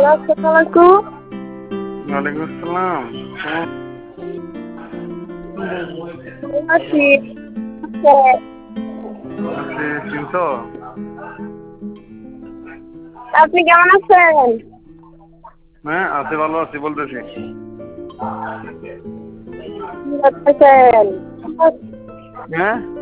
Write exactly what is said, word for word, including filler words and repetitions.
আসসালামু আলাইকুম। ওয়ালাইকুম আসসালাম। কেমন আছি? আছি, চিনছো? আপনি কেমন আছেন? হ্যাঁ, আছি, ভালো আছি বলতেছি। কি করতেছেন? হ্যাঁ?